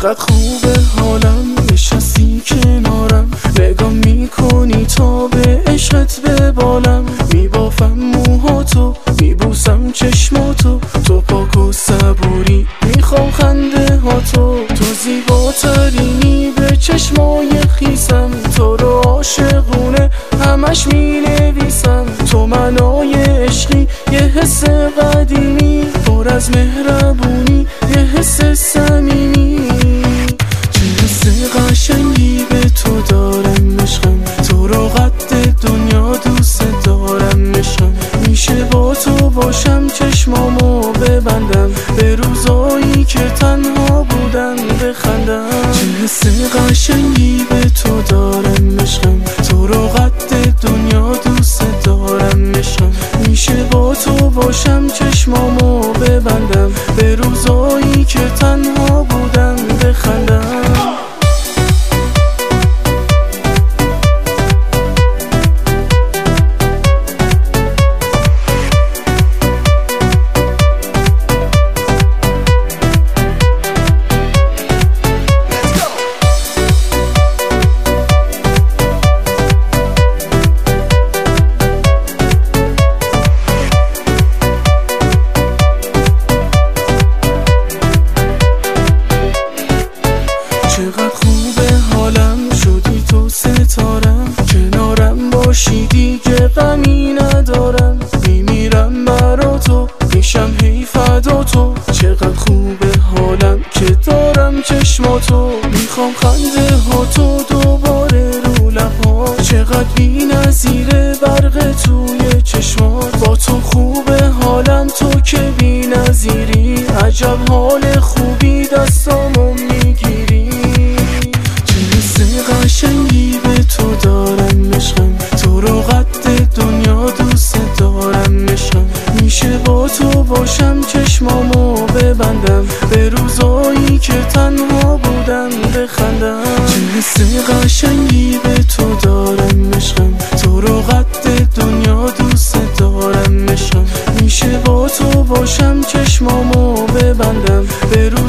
چقدر خوبه حالم، نشستی کنارم، نگاه میکنی تا به عشقت ببالم. میبافم موهاتو، میبوسم چشماتو، تو پاک و صبوری میخوام خنده هاتو. تو زیباترینی به چشمای خیسم، تو رو عاشقونه همش مینویسم. تو معنای عشقی، یه حس قدیمی، پر از مهربونی، یه حس صمیمی. چه حس قشنگی به تو دارم عشقم، تو رو قد دنیا دوست دارم عشقم. میشه با تو باشم، چشمامو ببندم، به روزایی که تنها بودم بخندم. چه حس قشنگی به تو دارم عشقم، تو رو قد دنیا دوست دارم عشقم. میشه با تو باشم، چشمامو ببندم، به روزایی که تنها بودم بخندم. چقدر خوبه حالم، شدی تو ستارم، کنارم باشی دیگه غمی ندارم. میمیرم برا تو، میشم هی فدا تو. چقدر خوبه حالم که دارم چشماتو، میخوام خنده هاتو دوباره رو لبها. چقدر بی نظیره برق توی چشمات، با تو خوبه حالم، تو که بی نظیری. عجب حال خوبی دستامو میگیری. قشنگی به تو دارم عشقم، تو رو قد دنیا دوست دارم عشقم. میشه با تو باشم، چشمامو ببندم، به روزایی که تنها بودم بخندم. چه حس قشنگی به تو دارم عشقم، تو رو قد دنیا دوست دارم عشقم. میشه با تو باشم، چشمامو ببندم، به